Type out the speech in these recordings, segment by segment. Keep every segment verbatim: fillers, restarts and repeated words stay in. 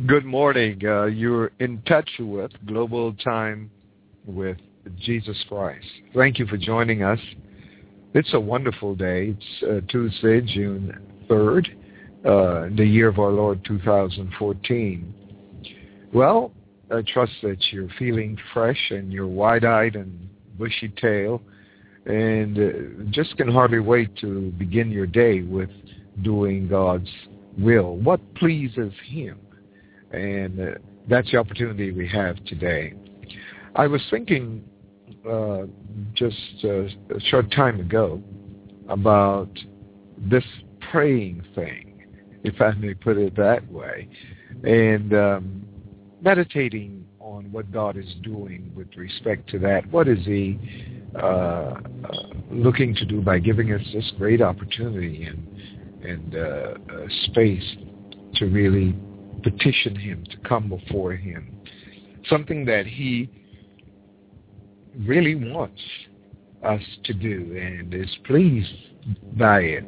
Good morning. Uh, you're in touch with Global Time with Jesus Christ. Thank you for joining us. It's a wonderful day. It's uh, Tuesday, June third, uh, the year of our Lord two thousand fourteen. Well, I trust that you're feeling fresh and you're wide-eyed and bushy-tailed and uh, just can hardly wait to begin your day with doing God's will. What pleases Him? And uh, that's the opportunity we have today. I was thinking uh, just uh, a short time ago about this praying thing, if I may put it that way, and um, meditating on what God is doing with respect to that. What is He uh, uh, looking to do by giving us this great opportunity and, and uh, uh, space to really petition Him, to come before Him, something that He really wants us to do and is pleased by it.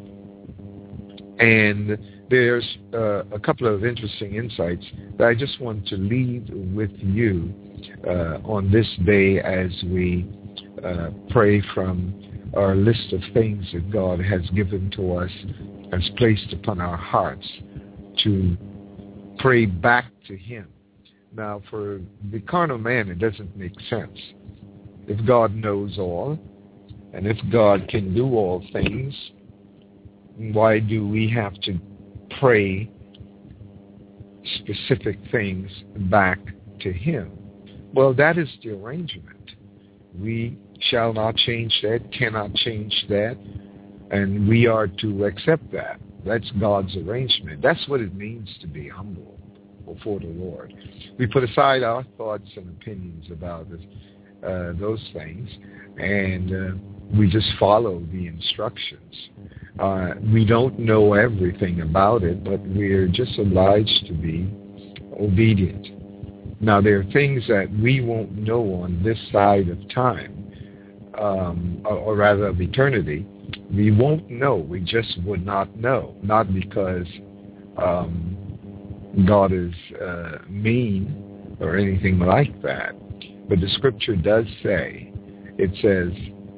And there's uh, a couple of interesting insights that I just want to leave with you uh, on this day as we uh, pray from our list of things that God has given to us, has placed upon our hearts to pray back to Him. Now, for the carnal man, it doesn't make sense. If God knows all, and if God can do all things, why do we have to pray specific things back to Him? Well, that is the arrangement. We shall not change that, cannot change that, and we are to accept that. That's God's arrangement. That's what it means to be humble before the Lord. We put aside our thoughts and opinions about this, uh, those things, and uh, we just follow the instructions. Uh, we don't know everything about it, but we're just obliged to be obedient. Now, there are things that we won't know on this side of time, um, or, or rather of eternity. We won't know. We just would not know. Not because um, God is uh, mean or anything like that. But the Scripture does say, it says,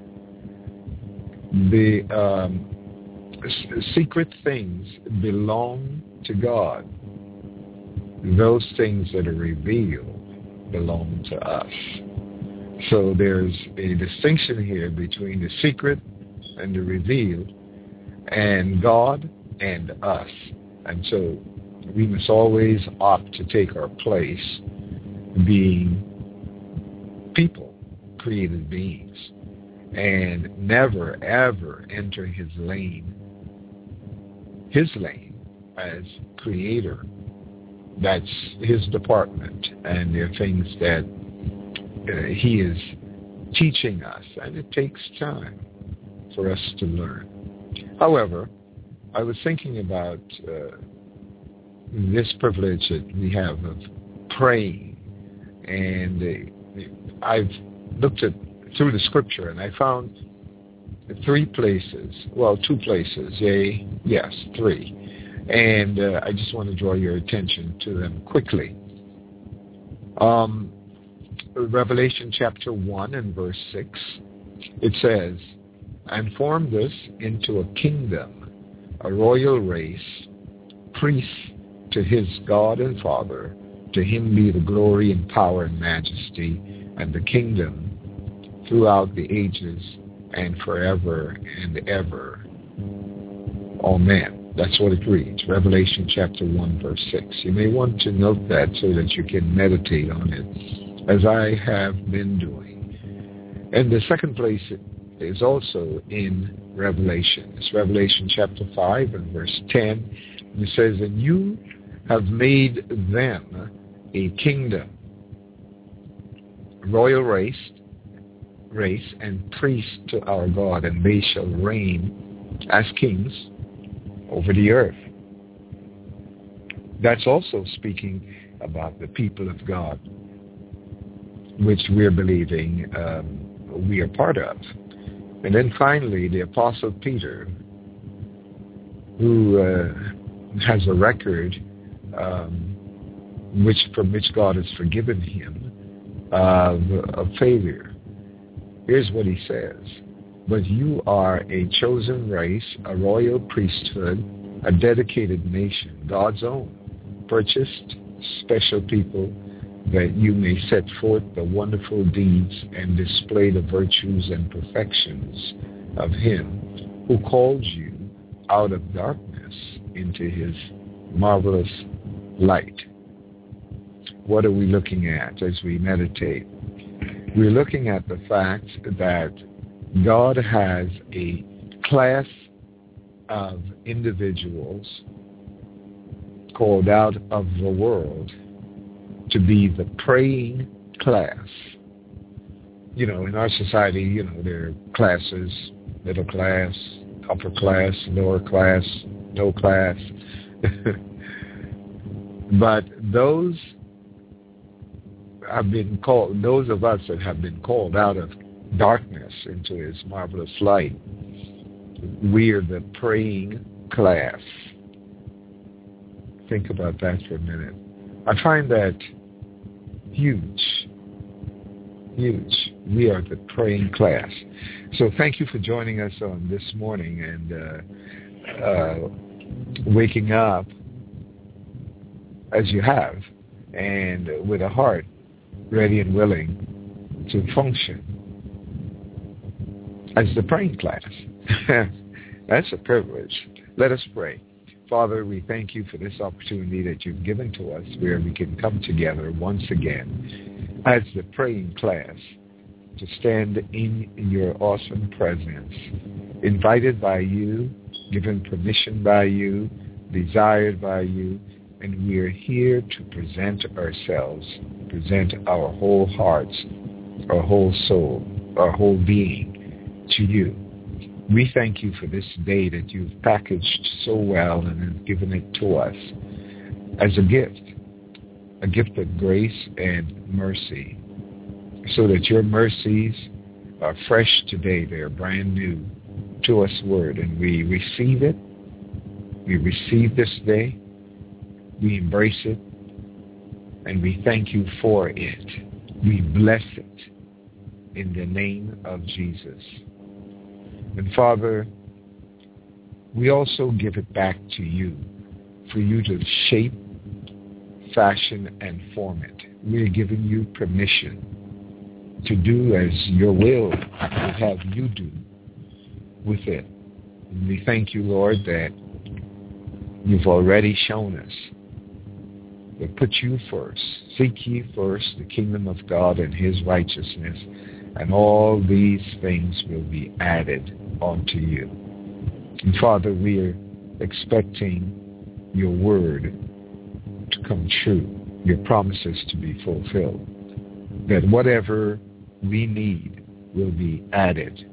the um, s- secret things belong to God. Those things that are revealed belong to us. So there's a distinction here between the secret and the revealed, and God and us. And so we must always opt to take our place being people, created beings, and never, ever enter His lane, His lane as creator. That's His department, and there are things that uh, He is teaching us, and it takes time for us to learn. However, I was thinking about uh, this privilege that we have of praying, and uh, I've looked at through the Scripture, and I found three places, well, two places, a yes, three, and uh, I just want to draw your attention to them quickly. Um, Revelation chapter one and verse six, it says, "And formed us into a kingdom, a royal race, priests to His God and Father. To Him be the glory and power and majesty and the kingdom throughout the ages and forever and ever. Amen." That's what it reads, Revelation chapter one, verse six. You may want to note that so that you can meditate on it, as I have been doing. And the second place is also in Revelation. It's Revelation chapter five and verse ten. And it says, "And you have made them a kingdom, royal race, race and priests to our God, and they shall reign as kings over the earth." That's also speaking about the people of God, which we're believing um, we are part of. And then finally, the Apostle Peter, who uh, has a record um, which from which God has forgiven him of, of failure. Here's what he says. But you are a chosen race, a royal priesthood, a dedicated nation, God's own, purchased, special people, that you may set forth the wonderful deeds and display the virtues and perfections of him who called you out of darkness into his marvelous light. What are we looking at as we meditate? We're looking at the fact that God has a class of individuals called out of the world to be the praying class. You know, in our society, you know, there are classes, middle class, upper class, lower class, no class. But those have been called, those of us that have been called out of darkness into his marvelous light, we are the praying class. Think about that for a minute. I find that huge, huge. We are the praying class. So thank you for joining us on this morning and uh, uh, waking up as you have and with a heart ready and willing to function as the praying class. That's a privilege. Let us pray. Father, we thank you for this opportunity that you've given to us where we can come together once again as the praying class to stand in your awesome presence, invited by you, given permission by you, desired by you, and we are here to present ourselves, present our whole hearts, our whole soul, our whole being to you. We thank you for this day that you've packaged so well and have given it to us as a gift, a gift of grace and mercy, so that your mercies are fresh today. They are brand new to us word, and we receive it. We receive this day. We embrace it, and we thank you for it. We bless it in the name of Jesus. And Father, we also give it back to you for you to shape, fashion, and form it. We are giving you permission to do as your will would have you do with it. And we thank you, Lord, that you've already shown us that put you first. Seek ye first the kingdom of God and his righteousness, and all these things will be added onto you. And Father, we are expecting your word to come true, your promises to be fulfilled, that whatever we need will be added.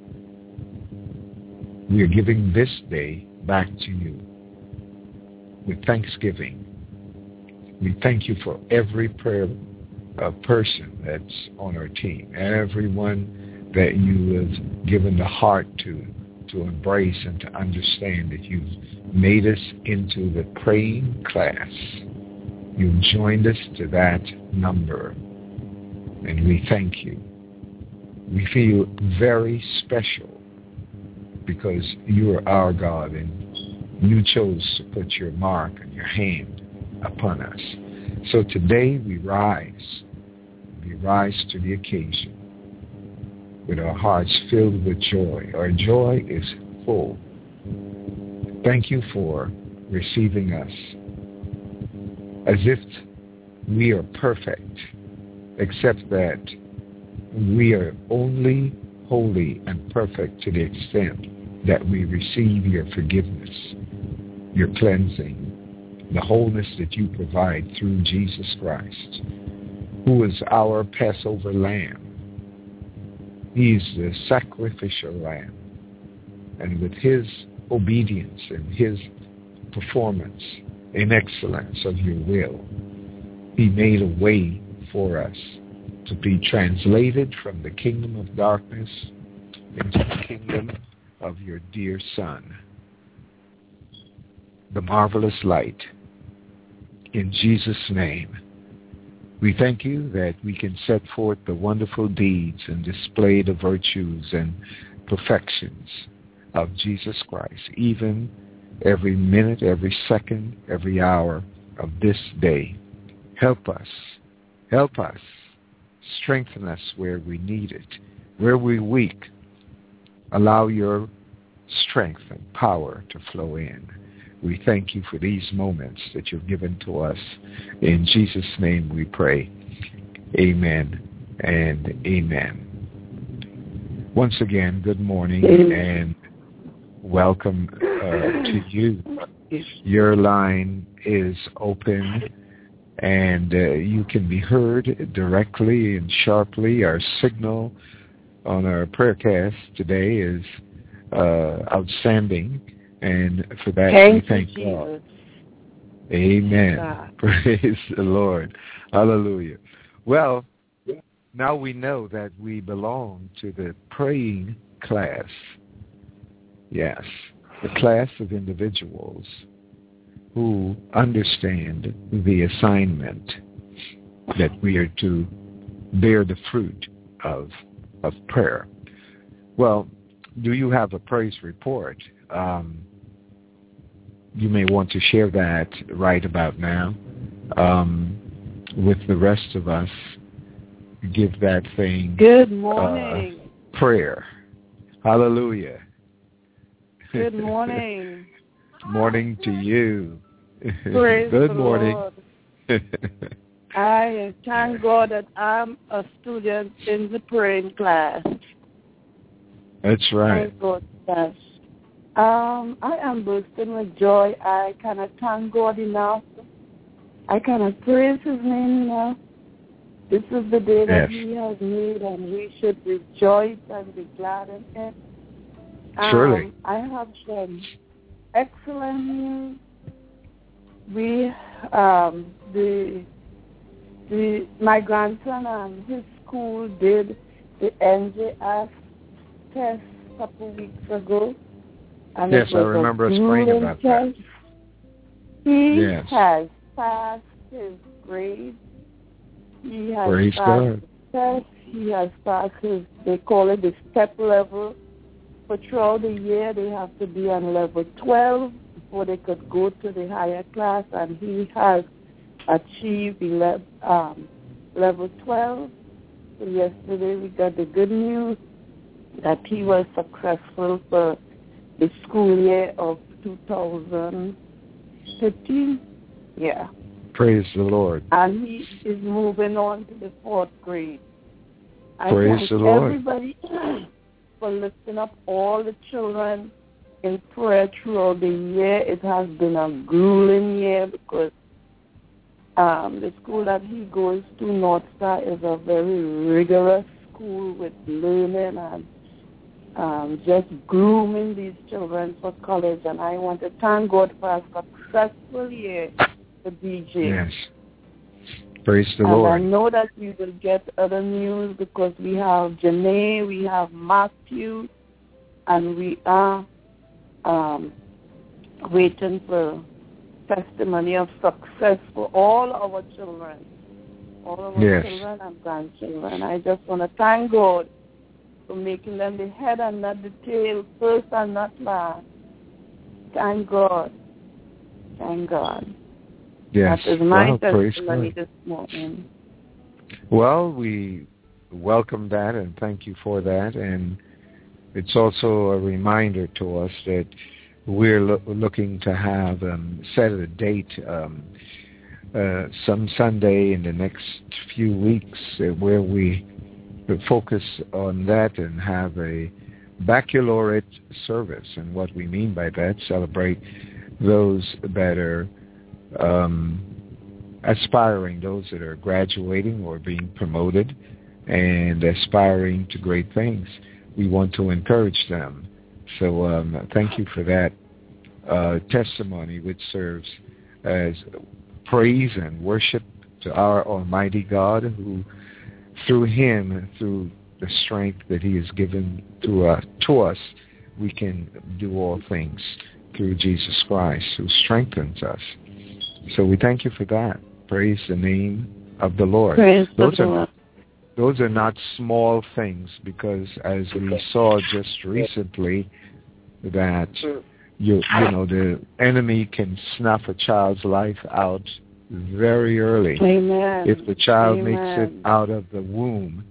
We are giving this day back to you with thanksgiving. We thank you for every prayer uh, person that's on our team, everyone that you have given the heart to, to embrace and to understand that you've made us into the praying class. You've joined us to that number, and we thank you. We feel very special because you are our God, and you chose to put your mark and your hand upon us. So today we rise. We rise to the occasion with our hearts filled with joy. Our joy is full. Thank you for receiving us as if we are perfect, except that we are only holy and perfect to the extent that we receive your forgiveness, your cleansing, the wholeness that you provide through Jesus Christ, who is our Passover lamb. He's the sacrificial lamb. And with his obedience and his performance in excellence of your will, he made a way for us to be translated from the kingdom of darkness into the kingdom of your dear Son, the marvelous light, in Jesus' name. We thank you that we can set forth the wonderful deeds and display the virtues and perfections of Jesus Christ, even every minute, every second, every hour of this day. Help us. Help us. Strengthen us where we need it. Where we're weak, allow your strength and power to flow in. We thank you for these moments that you've given to us. In Jesus' name we pray. Amen and amen. Once again, good morning and welcome uh, to you. Your line is open and uh, you can be heard directly and sharply. Our signal on our prayer cast today is uh, outstanding. And for that, thank we thank you, God. Amen. God. Praise the Lord. Hallelujah. Well, now we know that we belong to the praying class. Yes, the class of individuals who understand the assignment that we are to bear the fruit of of prayer. Well, do you have a praise report? Um, you may want to share that right about now um, with the rest of us. Give that thing good morning uh, prayer. Hallelujah. Good morning. Morning to you. Praise good the morning. Lord. I thank God that I'm a student in the praying class. That's right. Thank God for that. Um, I am bursting with joy. I cannot thank God enough. I cannot praise His name enough. This is the day that yes. He has made, and we should rejoice and be glad in it. Um, Surely. I have some excellent news. We, um, the, the, my grandson and his school did the N J S test a couple weeks ago. And yes, it was I remember us a praying about test. that. He yes. has passed his grade. He has Praise passed God. the test. He has passed his, they call it the step level. But throughout the year, they have to be on level twelve before they could go to the higher class, and he has achieved eleven, um, level twelve. So yesterday we got the good news that he was successful for the school year of two thousand fifteen. Yeah. Praise the Lord. And he is moving on to the fourth grade. I Praise thank the Lord. everybody for lifting up all the children in prayer throughout the year. It has been a grueling year because um, the school that he goes to, North Star, is a very rigorous school with learning and um, just grooming these children for college. And I want to thank God for a successful year for D J. Yes. Praise the and Lord. I know that we will get other news because we have Janae, we have Matthew, and we are um, waiting for testimony of success for all our children, all our yes. children and grandchildren. I just want to thank God for making them the head and not the tail, first and not last. Thank God. Thank God. Yes. That is my well, testimony this morning. Well, we welcome that and thank you for that. And it's also a reminder to us that we're lo- looking to have um, set a date um, uh, some Sunday in the next few weeks uh, where we focus on that and have a baccalaureate service. And what we mean by that, celebrate those that are Um, aspiring, those that are graduating or being promoted and aspiring to great things. We want to encourage them. So um, thank you for that uh, testimony, which serves as praise and worship to our Almighty God, who through Him and through the strength that He has given to, uh, to us, we can do all things through Jesus Christ, who strengthens us. So we thank you for that. Praise the name of the Lord. Praise those the are Lord. those are not small things, because as we saw just recently, that you you know the enemy can snuff a child's life out very early. Amen. If the child Amen. makes it out of the womb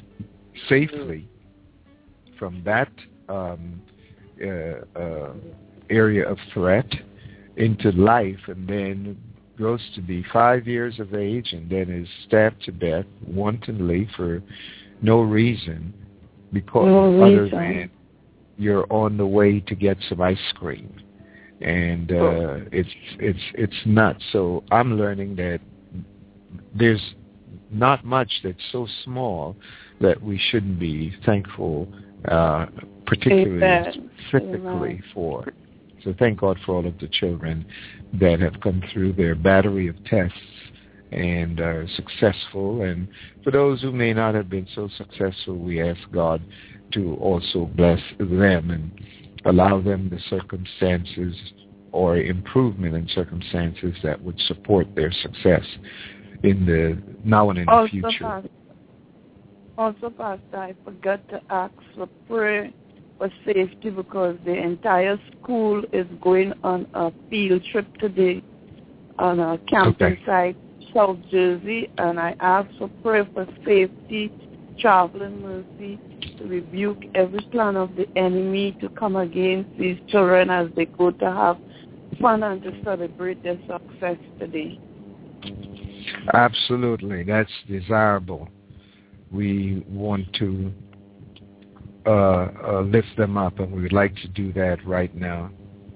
safely from that um, uh, uh, area of threat into life, and then grows to be five years of age and then is stabbed to death wantonly for no reason, because No other reason. than you're on the way to get some ice cream, and uh, Oh. it's it's it's nuts. So I'm learning that there's not much that's so small that we shouldn't be thankful, uh, particularly Amen. specifically Amen. for. So thank God for all of the children that have come through their battery of tests and are successful. And for those who may not have been so successful, we ask God to also bless them and allow them the circumstances or improvement in circumstances that would support their success in the now and in the Also, future. Pastor, also, Pastor, I forgot to ask for prayer for safety, because the entire school is going on a field trip today on a camping Okay. site, South Jersey, and I ask for prayer for safety, traveling mercy, to rebuke every plan of the enemy to come against these children as they go to have fun and to celebrate their success today. Absolutely. That's desirable. We want to uh, uh, lift them up, and we would like to do that right now.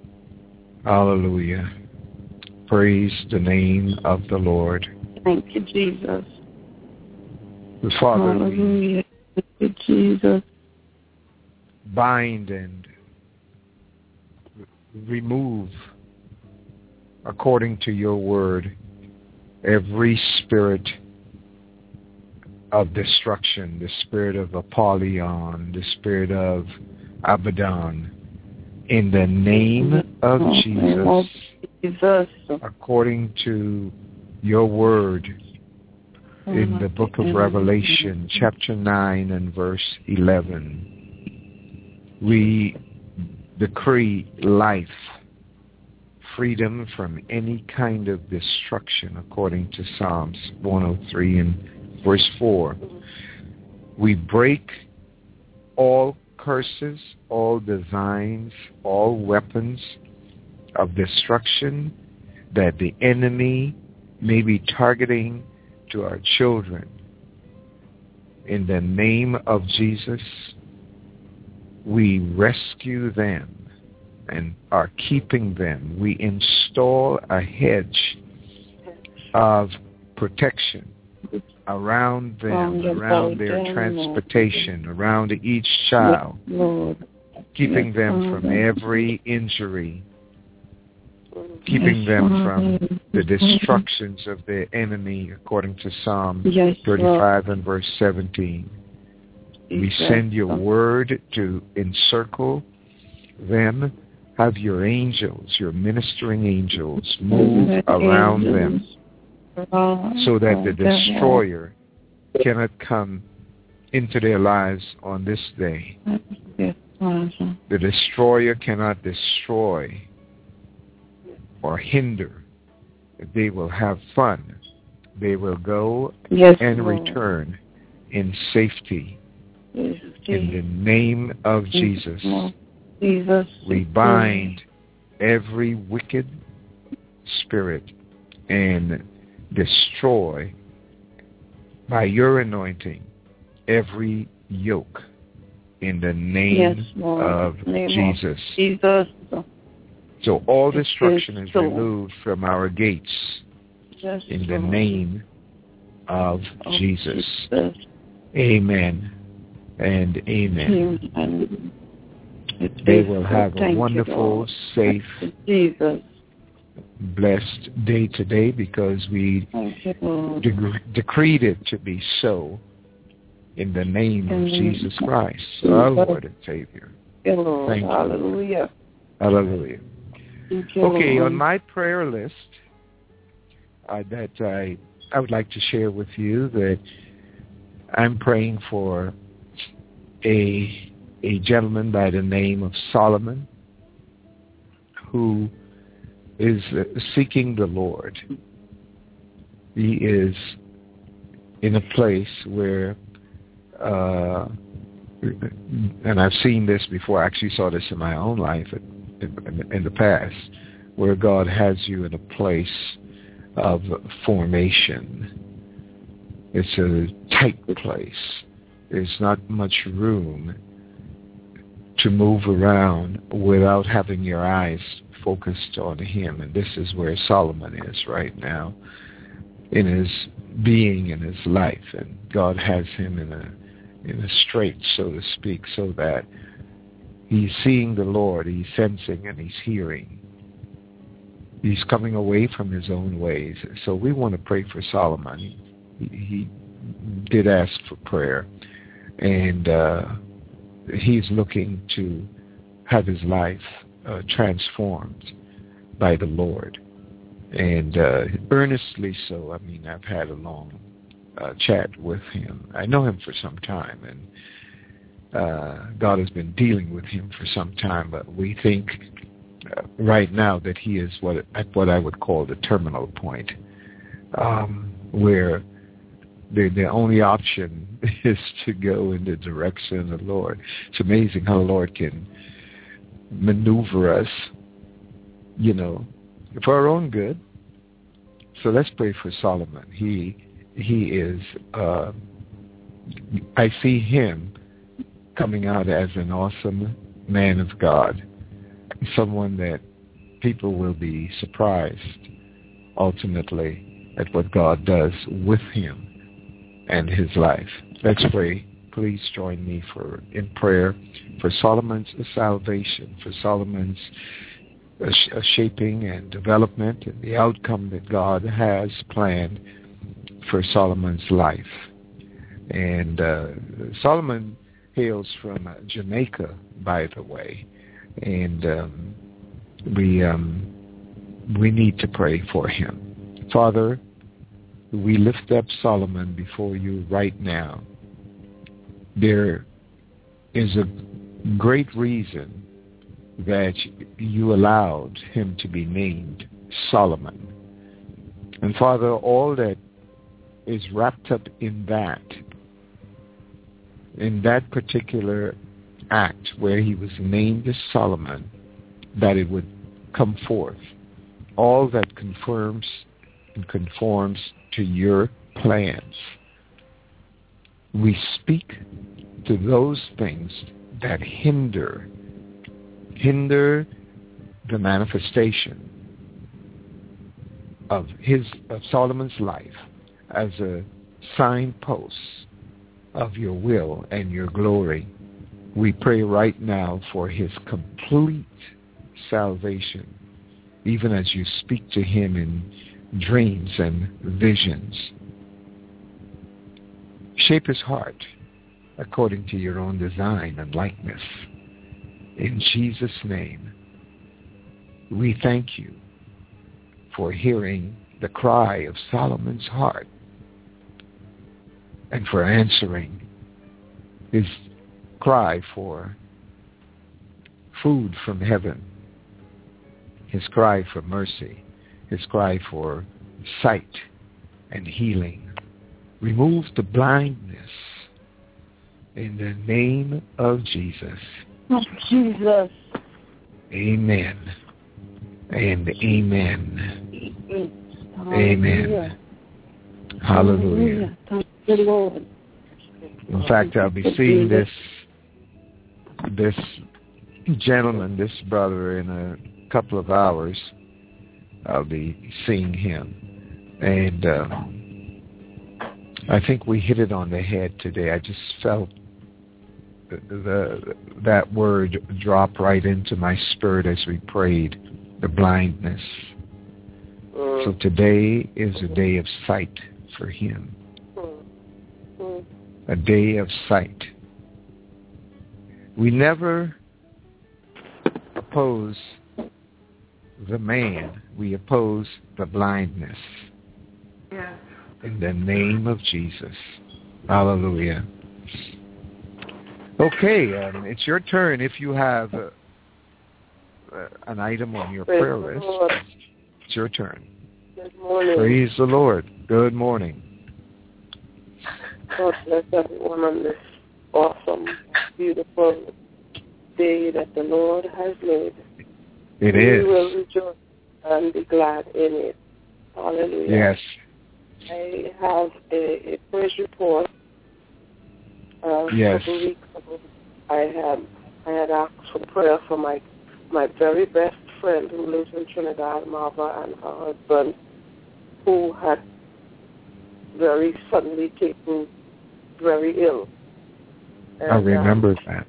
Hallelujah. Praise the name of the Lord. Thank you, Jesus. Father, we Hallelujah. Thank you, Jesus. bind and remove, according to your word, every spirit of destruction, the spirit of Apollyon, the spirit of Abaddon, in the name of Jesus, Jesus. according to your word in the book of Revelation, chapter nine and verse eleven. We decree life, freedom from any kind of destruction, according to Psalms one oh three and verse four. We break all curses, all designs, all weapons of destruction that the enemy may be targeting to our children. In the name of Jesus, we rescue them and are keeping them. We install a hedge of protection around them, around their transportation, around each child, keeping them from every injury, keeping them from the destructions of the enemy, according to Psalm thirty-five and verse seventeen. We send your word to encircle them. Have your angels, your ministering angels, move around them so that the destroyer cannot come into their lives on this day. The destroyer cannot destroy or hinder. They will have fun. They will go yes, and Lord. return in safety. Yes, in the name of Jesus, Jesus, we bind every wicked spirit and destroy by your anointing every yoke in the name yes, of name Jesus. Of Jesus. So all destruction is is so. removed from our gates yes, in the Lord. name of oh, Jesus. Jesus. Amen and amen. amen. They will have Thank a wonderful, you, safe, Jesus. blessed day today, because we deg- decreed it to be so in the name of Jesus Christ, our Lord and Savior. Thank you. Hallelujah. Hallelujah. Okay, on my prayer list uh, that I I would like to share with you that I'm praying for a a gentleman by the name of Solomon who is uh, seeking the Lord. He is in a place where, uh, and I've seen this before, I actually saw this in my own life in, in the past, where God has you in a place of formation. It's a tight place. There's not much room to move around without having your eyes focused on Him. And this is where Solomon is right now in his being, in his life. And God has him in a in a strait, so to speak, so that he's seeing the Lord, he's sensing and he's hearing. He's coming away from his own ways. So we want to pray for Solomon. He, he did ask for prayer. And uh, he's looking to have his life uh, transformed by the Lord. And uh, earnestly so. I mean, I've had a long uh, chat with him. I know him for some time, and uh, God has been dealing with him for some time, but we think uh, right now that he is what at what I would call the terminal point, um, where the, the only option is to go in the direction of the Lord. It's amazing how the Lord can maneuver us, you know, for our own good. So let's pray for Solomon. He he is, uh, I see him coming out as an awesome man of God, someone that people will be surprised ultimately at what God does with him and his life. Let's pray. Please join me for in prayer for Solomon's salvation, for Solomon's a, sh- a shaping and development and the outcome that God has planned for Solomon's life. And uh, Solomon hails from uh, Jamaica, by the way, and um, we um, we need to pray for him. Father, we lift up Solomon before you right now. There is a great reason that you allowed him to be named Solomon. And Father, all that is wrapped up in that, in that particular act where he was named as Solomon, that it would come forth, all that confirms and conforms to your plans. We speak to those things that hinder hinder the manifestation of his of Solomon's life as a signpost of your will and your glory. We pray right now for his complete salvation, even as you speak to him in dreams and visions. Shape his heart according to your own design and likeness. In Jesus' name, we thank you for hearing the cry of Solomon's heart and for answering his cry for food from heaven, his cry for mercy, his cry for sight and healing. Remove the blindness in the name of Jesus. Jesus. Amen. And amen. Amen. Hallelujah. Thank you, Lord. In fact, I'll be seeing this this gentleman, this brother, in a couple of hours. I'll be seeing him. And um, I think we hit it on the head today. I just felt the, the that word drop right into my spirit as we prayed, the blindness. So today is a day of sight for him. A day of sight. We never oppose the man. We oppose the blindness. In the name of Jesus. Hallelujah. Okay, um, it's your turn if you have uh, uh, an item on your Praise prayer the list. Lord. It's your turn. Good morning. Praise the Lord. Good morning. God bless everyone on this awesome, beautiful day that the Lord has made. It we is. We will rejoice and be glad in it. Hallelujah. Yes. I have a, a praise report. Uh, Yes. A couple weeks ago, I had I had asked for prayer for my my very best friend who lives in Trinidad, Marva, and her husband, who had very suddenly taken very ill. And, I remember um, that.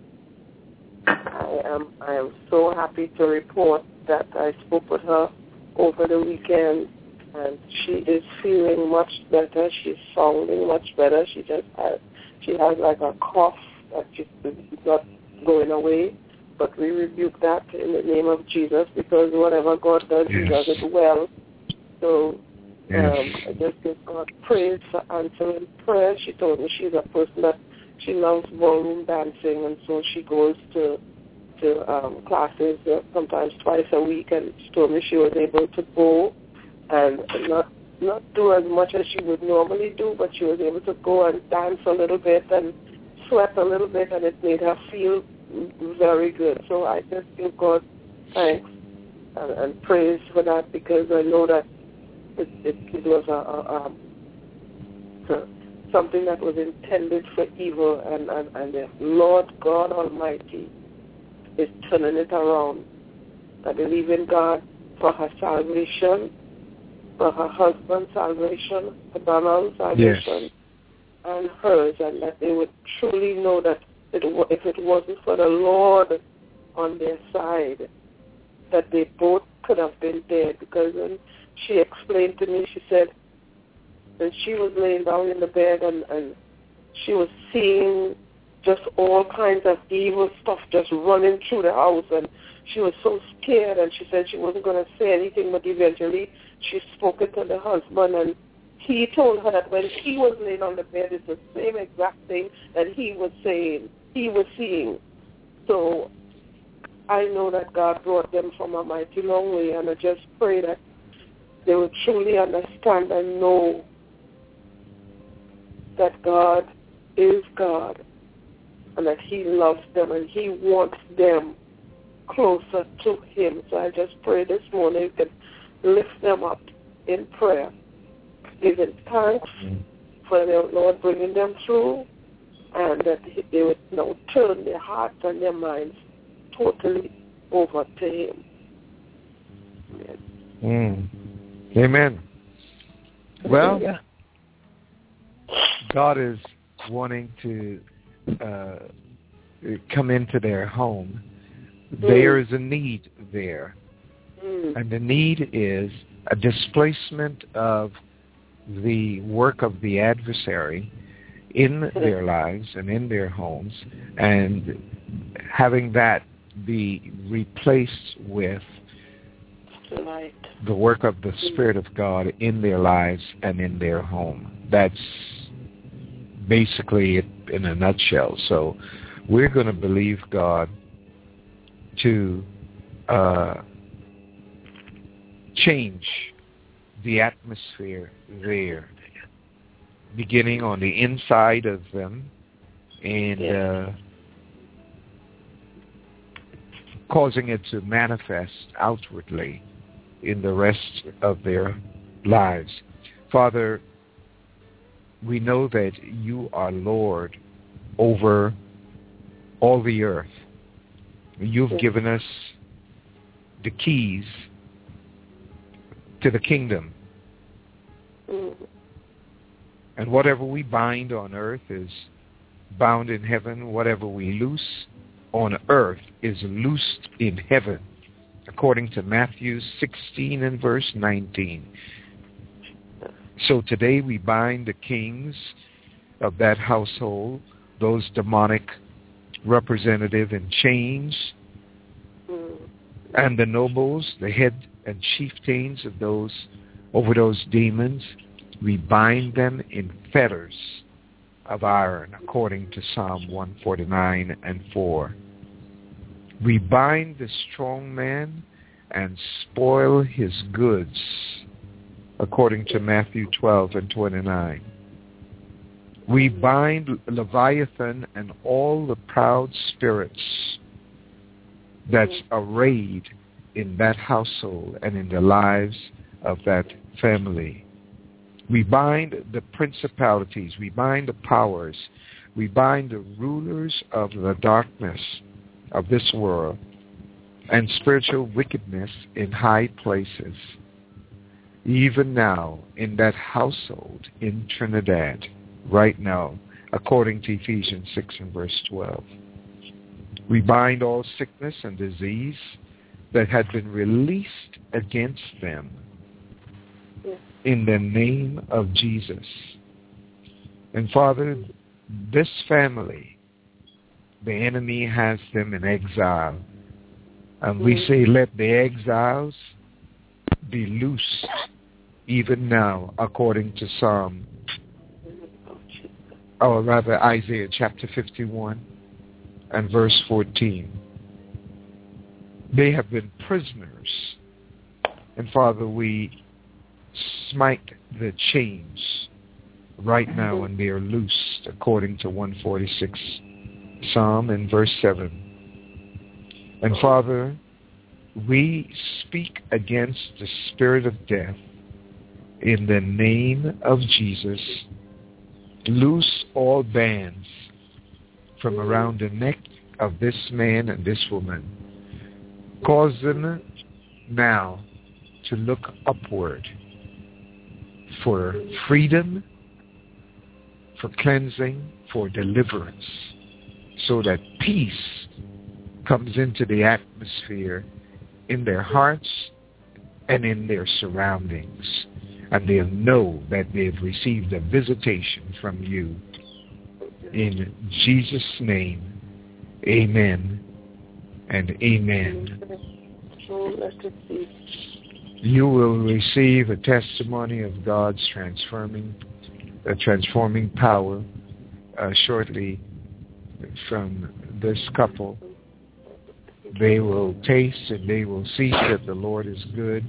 I am I am so happy to report that I spoke with her over the weekend, and she is feeling much better. She's sounding much better. She just has she has like a cough that just is not going away. But we rebuke that in the name of Jesus, because whatever God does, Yes. He does it well. So Yes. um, I just give God praise for answering prayer. She told me she's a person that she loves ballroom dancing, and so she goes to to um, classes uh, sometimes twice a week. And she told me she was able to go and not not do as much as she would normally do, but she was able to go and dance a little bit and sweat a little bit, and it made her feel very good. So I just give God thanks and, and praise for that, because I know that it, it, it was a, a, a, a something that was intended for evil, and, and, and the Lord God Almighty is turning it around. I believe in God for her salvation, for her husband's salvation, for Donald's salvation, Yes. and hers, and that they would truly know that it, if it wasn't for the Lord on their side, that they both could have been dead. Because when she explained to me, she said, and she was laying down in the bed, and, and she was seeing just all kinds of evil stuff just running through the house, and she was so scared, and she said she wasn't going to say anything, but eventually she spoke it to the husband, and he told her that when he was laying on the bed, it's the same exact thing that he was saying, he was seeing. So I know that God brought them from a mighty long way, and I just pray that they will truly understand and know that God is God, and that He loves them, and He wants them closer to Him. So I just pray this morning you can lift them up in prayer, giving thanks for the Lord bringing them through, and that they would now turn their hearts and their minds totally over to Him. Amen. Mm. Amen. Well, God is wanting to uh, come into their home. Mm. There is a need there. Mm. And the need is a displacement of the work of the adversary in their lives and in their homes, and having that be replaced with right. the work of the Spirit of God in their lives and in their home. That's basically it in a nutshell. So we're going to believe God to uh, change the atmosphere there, beginning on the inside of them and uh, causing it to manifest outwardly in the rest of their lives. Father, we know that you are Lord over all the earth. You've yes. given us the keys to the kingdom. Mm-hmm. And whatever we bind on earth is bound in heaven. Whatever we loose on earth is loosed in heaven, according to Matthew sixteen and verse nineteen. So today we bind the kings of that household, those demonic representative in chains, and the nobles, the head and chieftains of those over those demons, We bind them in fetters of iron, according to Psalm one forty-nine and four. We bind the strong man and spoil his goods, according to Matthew twelve and twenty-nine. We bind Leviathan and all the proud spirits that's arrayed in that household and in the lives of that family. We bind the principalities. We bind the powers. We bind the rulers of the darkness of this world and spiritual wickedness in high places, even now in that household in Trinidad, right now, according to Ephesians six and verse twelve. We bind all sickness and disease that had been released against them in the name of Jesus. And Father, this family, the enemy has them in exile. And we say, let the exiles be loosed even now, according to Psalm, or rather Isaiah chapter fifty-one and verse fourteen. They have been prisoners. And Father, we smite the chains right now, and they are loosed, according to one forty-six Psalm and verse seven. And Father, we speak against the spirit of death in the name of Jesus. Loose all bands from around the neck of this man and this woman. Cause them now to look upward for freedom, for cleansing, for deliverance, so that peace comes into the atmosphere in their hearts and in their surroundings. And they'll know that they've received a visitation from you. In Jesus' name, amen and amen. You will receive a testimony of God's transforming, uh, transforming power uh, shortly from this couple. They will taste and they will see that the Lord is good.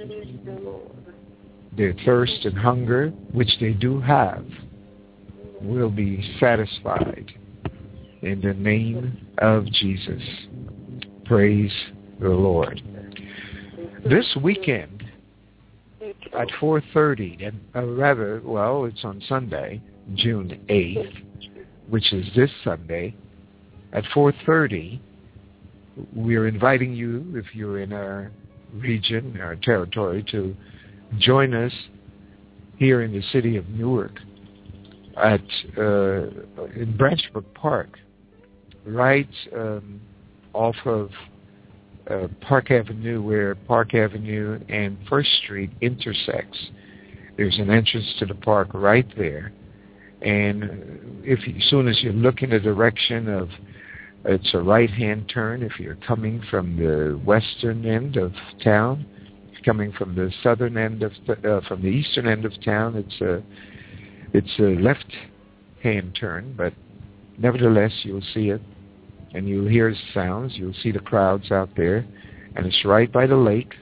Their thirst and hunger, which they do have, will be satisfied in the name of Jesus. Praise the Lord. This weekend at four thirty, and uh, rather, well, it's on Sunday, June eighth, which is this Sunday, at four thirty, we're inviting you, if you're in our region, our territory, to join us here in the city of Newark at uh, in Branchbrook Park, right um, off of uh, Park Avenue, where Park Avenue and First Street intersects. There's an entrance to the park right there, and if you, as soon as you look in the direction of, it's a right-hand turn if you're coming from the western end of town. Coming from the southern end of the, uh, from the eastern end of town, it's a it's a left-hand turn, but nevertheless you'll see it, and you'll hear sounds. You'll see the crowds out there, and it's right by the lake.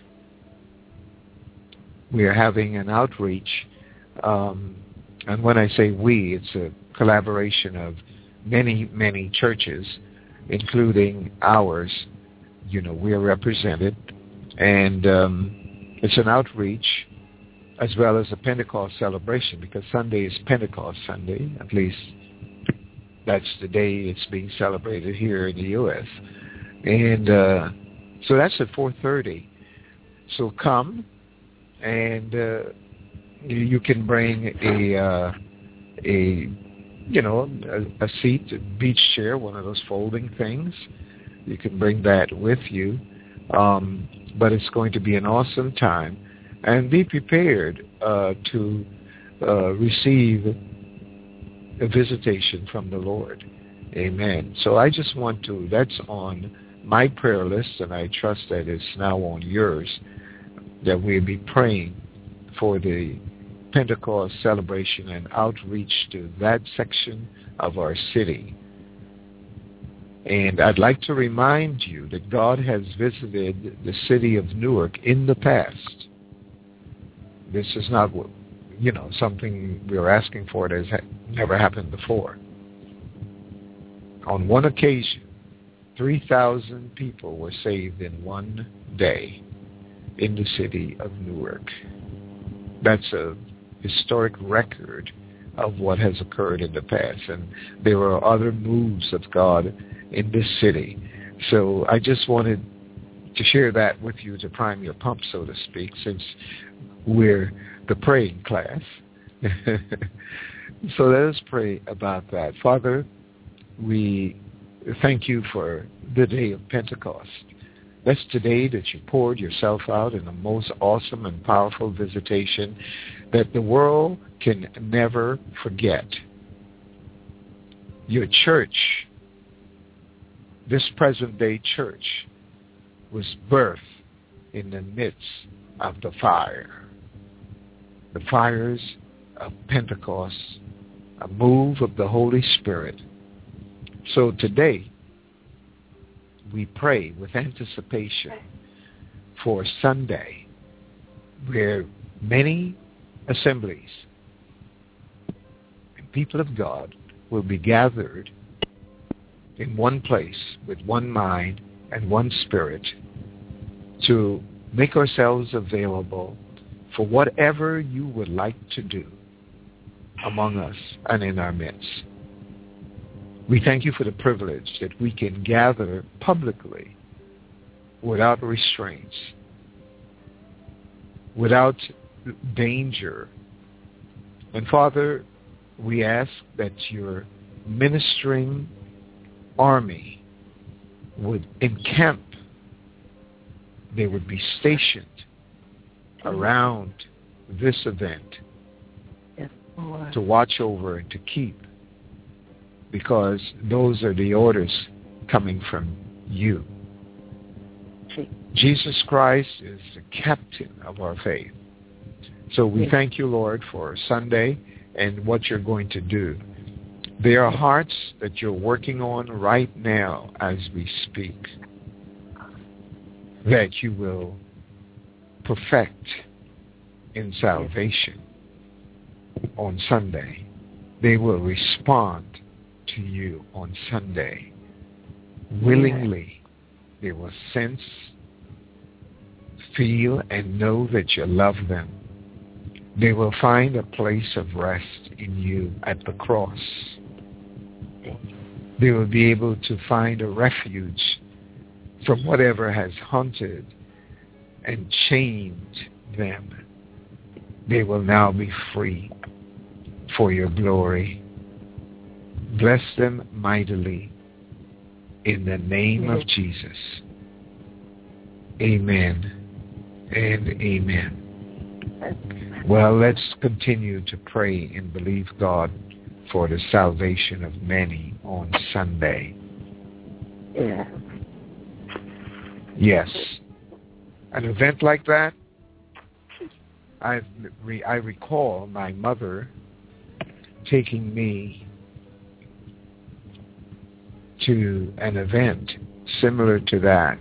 We are having an outreach, um, and when I say we, it's a collaboration of many many churches, including ours. You know, we are represented, and um, it's an outreach as well as a Pentecost celebration, because Sunday is Pentecost Sunday. At least that's the day it's being celebrated here in the U S And uh, so that's at four thirty. So come, and uh, you, you can bring a uh, a you know a, a seat, a beach chair, one of those folding things. You can bring that with you. Um, but it's going to be an awesome time, and be prepared uh, to uh, receive a visitation from the Lord. Amen. So I just want to, that's on my prayer list, and I trust that it's now on yours, that we'll be praying for the Pentecost celebration and outreach to that section of our city. And I'd like to remind you that God has visited the city of Newark in the past. This is not, you know, something we're asking for that has ha- never happened before. On one occasion, three thousand people were saved in one day in the city of Newark. That's a historic record of what has occurred in the past. And there are other moves of God in this city. So I just wanted to share that with you to prime your pump, so to speak, since we're the praying class. So let us pray about that. Father, we thank you for the day of Pentecost. That's the day that you poured yourself out in a most awesome and powerful visitation that the world can never forget. Your church, this present-day church, was birthed in the midst of the fire. The fires of Pentecost, a move of the Holy Spirit. So today, we pray with anticipation for Sunday, where many assemblies and people of God will be gathered in one place with one mind and one spirit to make ourselves available for whatever you would like to do among us and in our midst. We thank you for the privilege that we can gather publicly without restraints, without danger. And Father, we ask that your ministering army would encamp. They would be stationed around this event Yes, Lord. to watch over and to keep, because those are the orders coming from you. Jesus Christ is the captain of our faith. So we Yes. thank you, Lord, for Sunday and what you're going to do. There are hearts that you're working on right now as we speak, that you will perfect in salvation on Sunday. They will respond to you on Sunday. Willingly, they will sense, feel, and know that you love them. They will find a place of rest in you at the cross. They will be able to find a refuge from whatever has haunted and chained them. They will now be free for your glory. Bless them mightily in the name of Jesus. Amen and amen. Well, let's continue to pray and believe God for the salvation of many on Sunday. Yeah. Yes. An event like that, I re- I recall my mother taking me to an event similar to that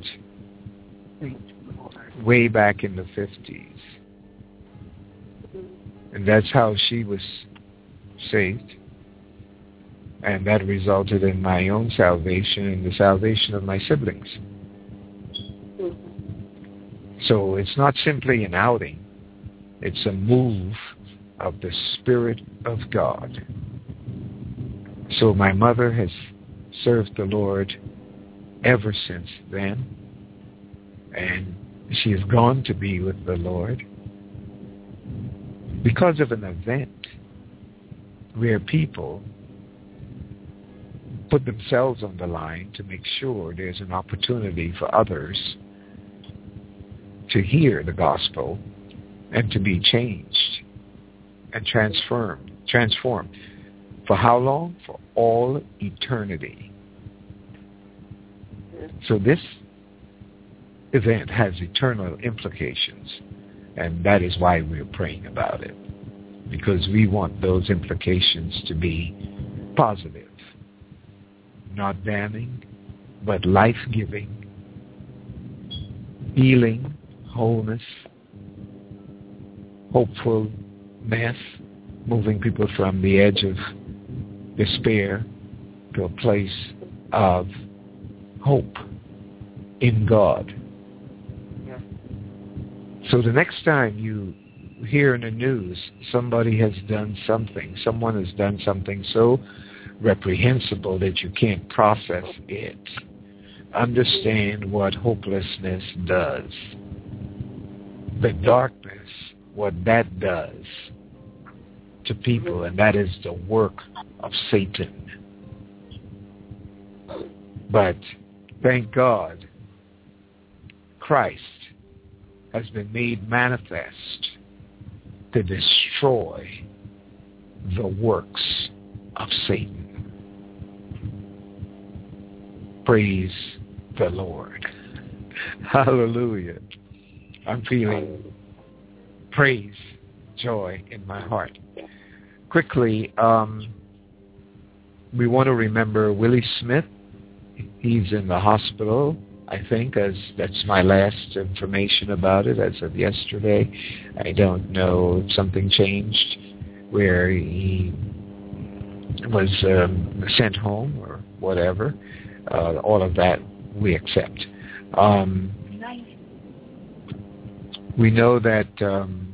way back in the fifties. And that's how she was saved. And that resulted in my own salvation and the salvation of my siblings. So it's not simply an outing. It's a move of the Spirit of God. So my mother has served the Lord ever since then. And she has gone to be with the Lord because of an event where people put themselves on the line to make sure there's an opportunity for others to hear the gospel and to be changed and transformed. Transformed. For how long? For all eternity. So this event has eternal implications, and that is why we're praying about it. because we want those implications to be positive, not damning, but life-giving, healing, wholeness, hopefulness, moving people from the edge of despair to a place of hope in God. Yeah. So the next time you hear in the news somebody has done something, someone has done something so reprehensible that you can't process it, understand what hopelessness does. The darkness, what that does to people, and that is the work of Satan. But thank God, Christ has been made manifest to destroy the works of Satan. Praise the Lord. Hallelujah. I'm feeling praise, joy in my heart. Quickly, um, we want to remember Willie Smith. He's in the hospital, I think, as that's my last information about it as of yesterday. I don't know if something changed where he was um, sent home or whatever. Uh, all of that we accept. Um, we know that um,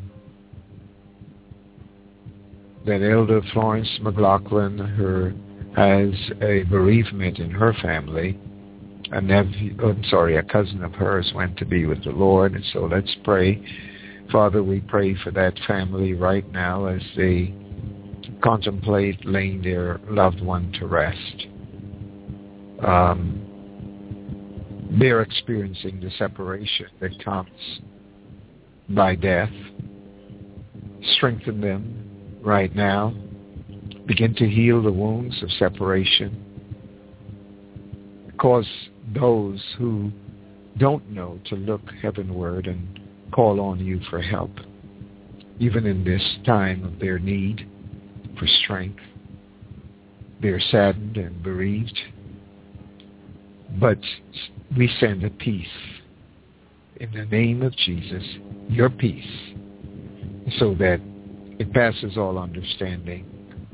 that Elder Florence McLaughlin her has a bereavement in her family. A nephew, oh, I'm sorry, a cousin of hers went to be with the Lord, and so let's pray. Father, we pray for that family right now as they contemplate laying their loved one to rest. Um, they're experiencing the separation that comes by death. Strengthen them right now. Begin to heal the wounds of separation. Cause those who don't know to look heavenward and call on you for help, even in this time of their need for strength. They're saddened and bereaved, but we send a peace in the name of Jesus, your peace, so that it passes all understanding.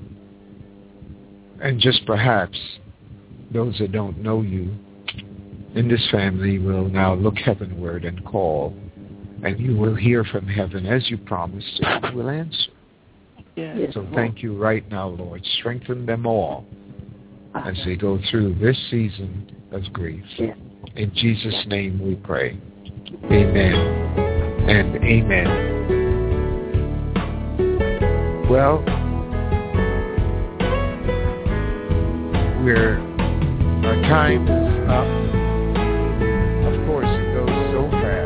And just perhaps those that don't know you in this family will now look heavenward and call, and you will hear from heaven as you promised, and you will answer. Yes. So thank you right now, Lord. Strengthen them all as they go through this season of grief. In Jesus' name we pray. Amen and amen. Well, we're, our time is up. Of course, it goes so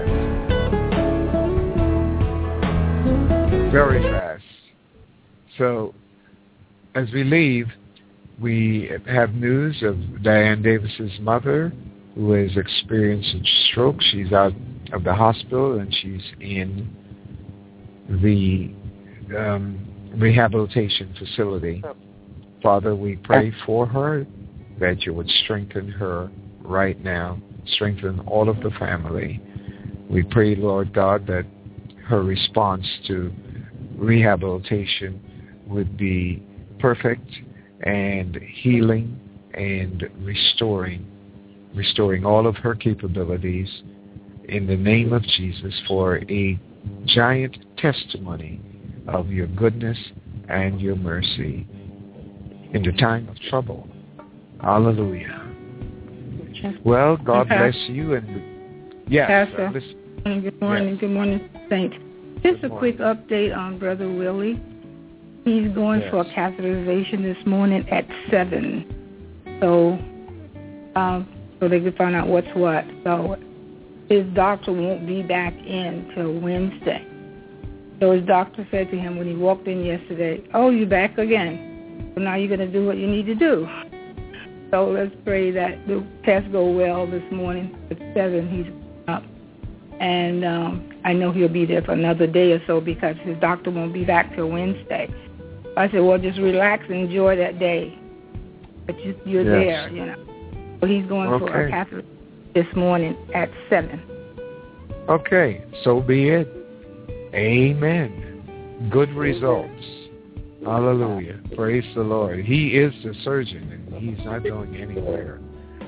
fast. Very fast. So, as we leave, we have news of Diane Davis's mother, who has experienced a stroke. She's out of the hospital, and she's in the um, rehabilitation facility. Father, we pray for her that you would strengthen her right now, strengthen all of the family. We pray, Lord God, that her response to rehabilitation would be perfect and healing and restoring, restoring all of her capabilities in the name of Jesus for a giant testimony of your goodness and your mercy in the time of trouble. Hallelujah. Well, God okay. bless you. And yes, Pastor, uh, good morning. Yes. Good morning, Saints. Just Good a quick update on Brother Willie. He's going yes. for a catheterization this morning at seven. So, um, so they can find out what's what. So his doctor won't be back in till Wednesday. So his doctor said to him when he walked in yesterday, "Oh, you're back again. So now you're going to do what you need to do." So let's pray that the test go well this morning. At seven, he's up. And um, I know he'll be there for another day or so because his doctor won't be back till Wednesday. I said, well, just relax and enjoy that day. But you, you're Yes. there, you know. So he's going Okay. for a Catholic this morning at seven. Okay, so be it. Amen. Good results. Hallelujah. Praise the Lord. He is the surgeon, and he's not going anywhere.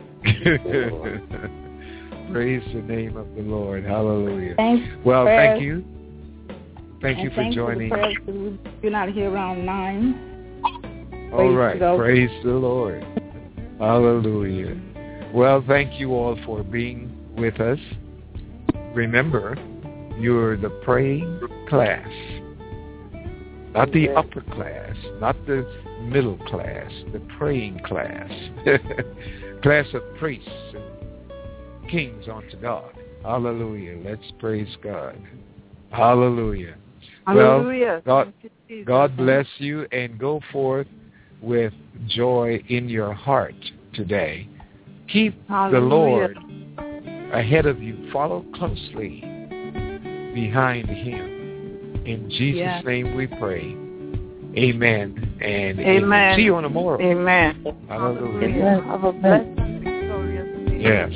Praise the name of the Lord. Hallelujah. Thanks. Well, prayers. thank you. Thank you And for thanks joining. For the prayers. You're not here around nine. All Praise right. the Praise the Lord. Hallelujah. Well, thank you all for being with us. Remember, you're the praying class. Not the upper class, not the middle class, the praying class. Class of priests and kings unto God. Hallelujah. Let's praise God. Hallelujah. Hallelujah. Well, God, Thank you, Jesus. God bless you, and go forth with joy in your heart today. Keep Hallelujah. the Lord ahead of you. Follow closely behind him. In Jesus' Yes. name we pray. Amen and amen. Amen. See you on tomorrow. Amen. Hallelujah. Hallelujah. Have a blessed and victorious day. Yes.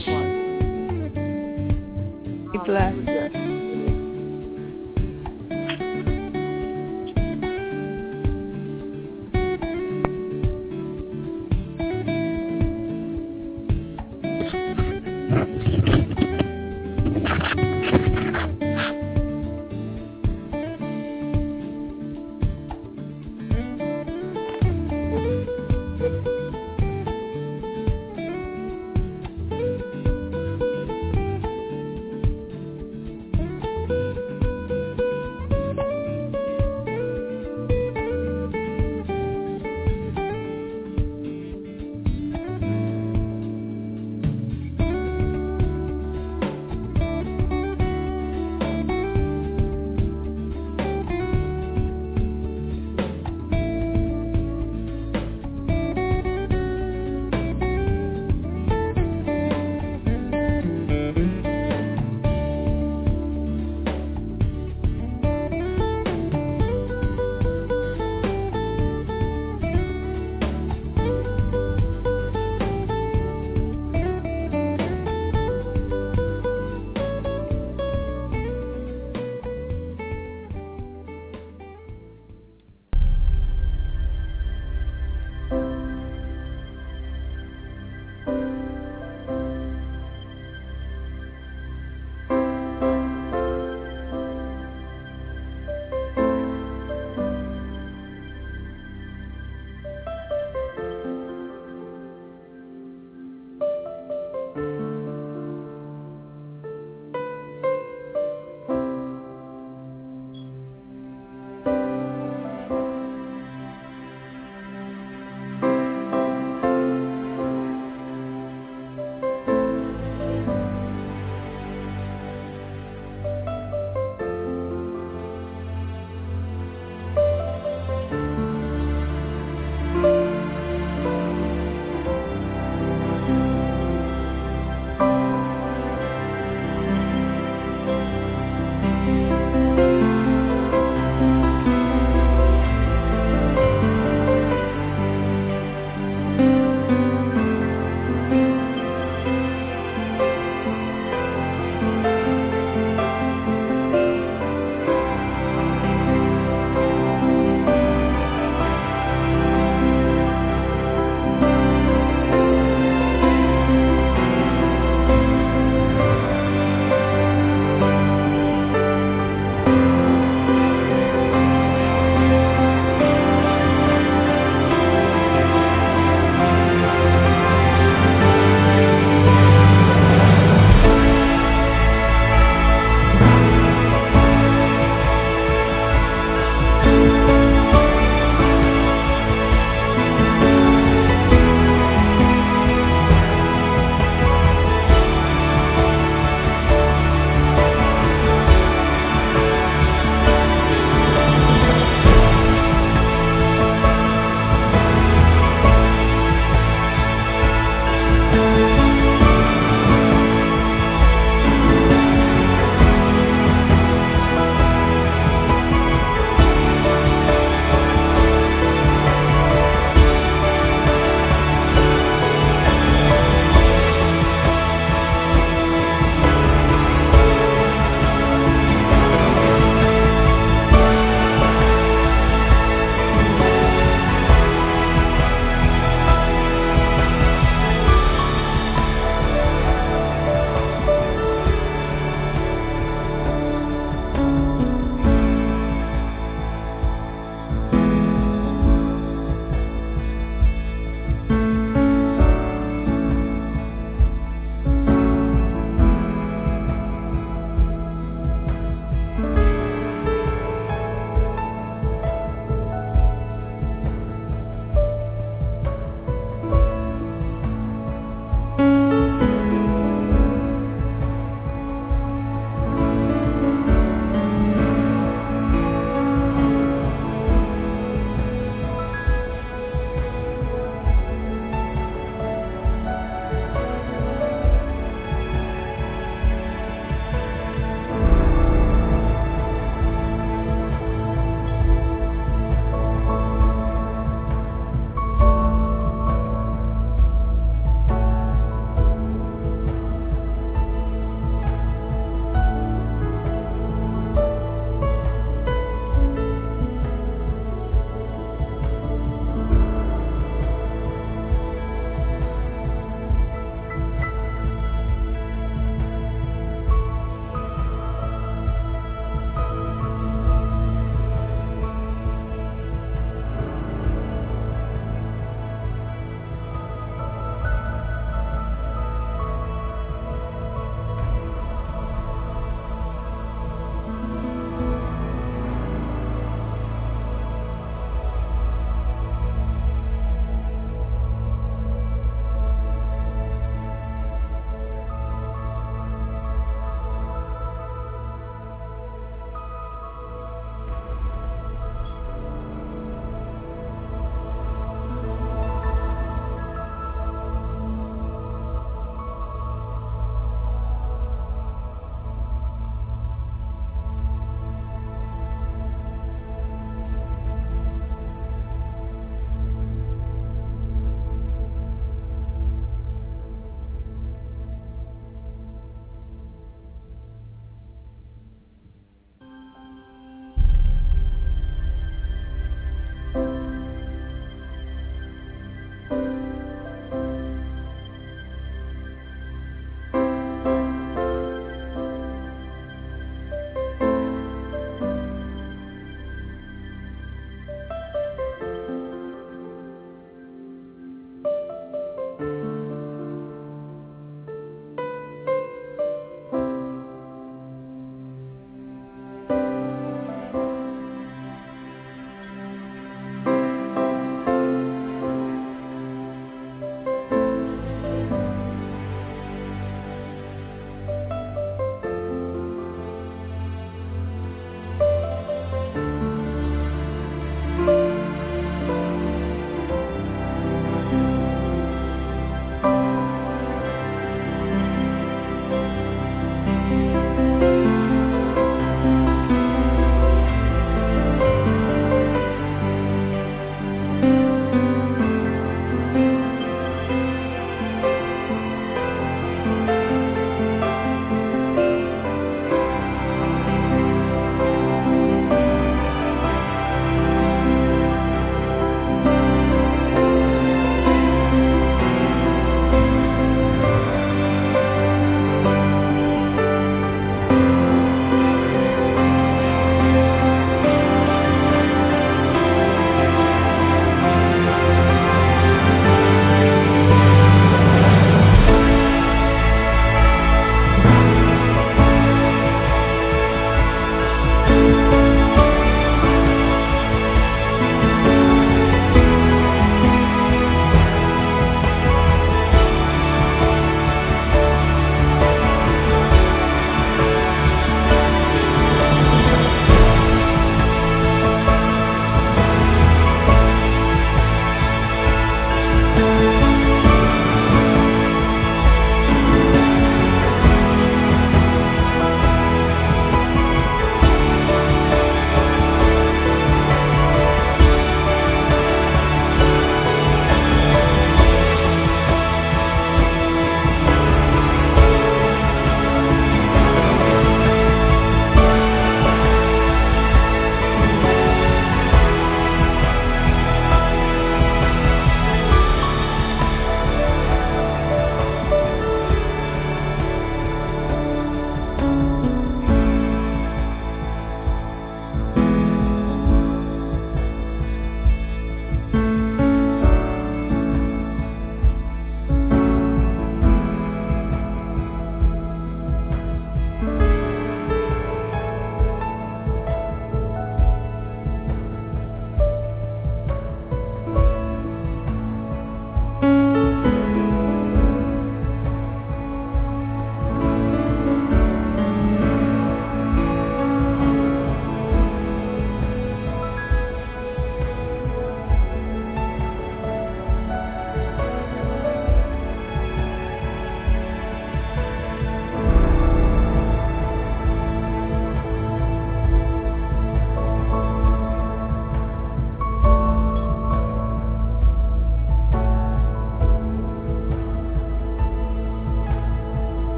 Be blessed. Hallelujah.